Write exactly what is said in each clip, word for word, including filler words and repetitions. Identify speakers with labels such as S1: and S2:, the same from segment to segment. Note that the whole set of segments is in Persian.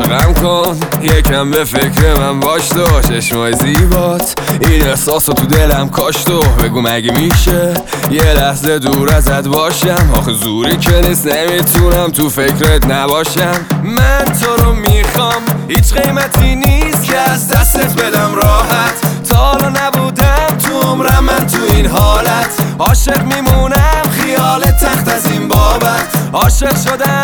S1: عاشقم کن یکم به فکر من باش تو چشمای زیبات این احساسو تو دلم کاش تو بگو مگه میشه یه لحظه دور ازت باشم آخه زوری که نیست نمیتونم تو فکرت نباشم من تو رو میخوام هیچ قیمتی نیست که از دستت بدم راحت تا حالا نبودم تو عمرم من تو این حالت عاشق میمونم خیال تخت از این بابت عاشق شدم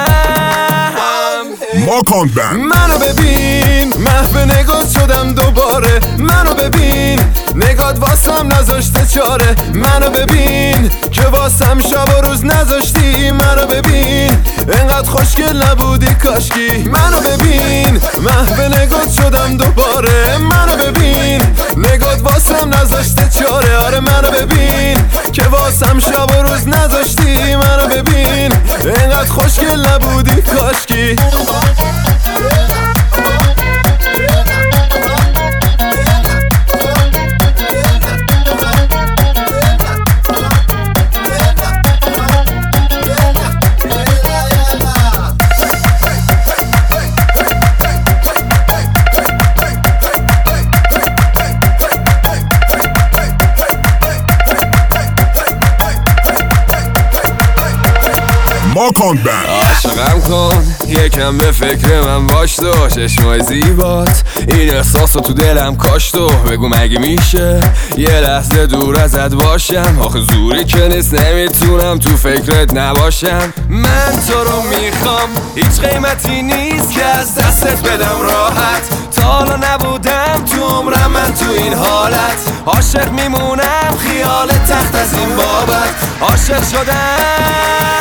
S2: ماکان بند
S1: منو ببین محو نگات شدم دوباره منو ببین نگات واسم نذاشته چاره منو ببین که واسم شب و روز نذاشتی منو ببین انقدر خوشگل نبودی کاشکی منو ببین محو نگات شدم دوباره منو ببین نگات واسم نذاشته چاره آره منو ببین که واسم شب و روز نذاشتی منو ببین انقدر خوشگل نبودی کاشکی
S2: ماکان بند
S1: عاشقم کن یکم به فکر من باش تو چشمای زیبات این احساسو تو دلم کاش تو بگو مگه میشه یه لحظه دور ازت باشم آخه زوری که نیست نمیتونم تو فکرت نباشم من تو رو میخوام هیچ قیمتی نیست که از دستت بدم راحت تا حالا نبودم تو عمرم من تو این حالت عاشق میمونم خیال تخت از این بابت عاشق شدم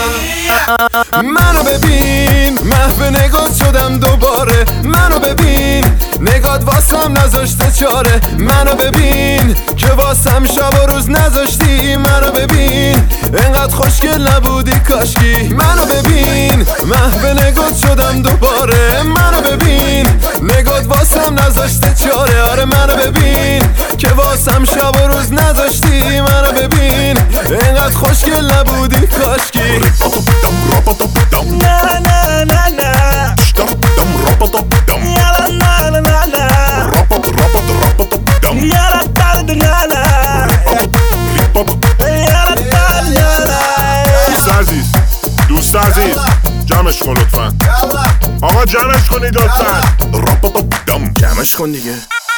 S1: منو ببین محو نگات شدم دوباره منو ببین نگات واسم نذاشته چاره منو ببین که واسم شب و روز نذاشتی منو ببین انقدر خوشگل نبودی کاشکی منو ببین محو نگات شدم دوباره منو ببین نگات واسم نذاشته چاره آره منو ببین که واسم شب و روز نذاشتی منو ببین انقدر خوشگل نبودی کاشکی
S3: Na na na na.
S2: Dum dum rapa dum dum.
S3: Ya la na na na na.
S2: Rapa rapa rapa dum.
S3: Ya la ta na na.
S2: Hip hop.
S3: Ya la ta na na.
S2: دوست عزیز دوست عزیز جمعش کن لطفا آقا جمعش کنید لطفا رapa dum.
S4: جمعش کن دیگه.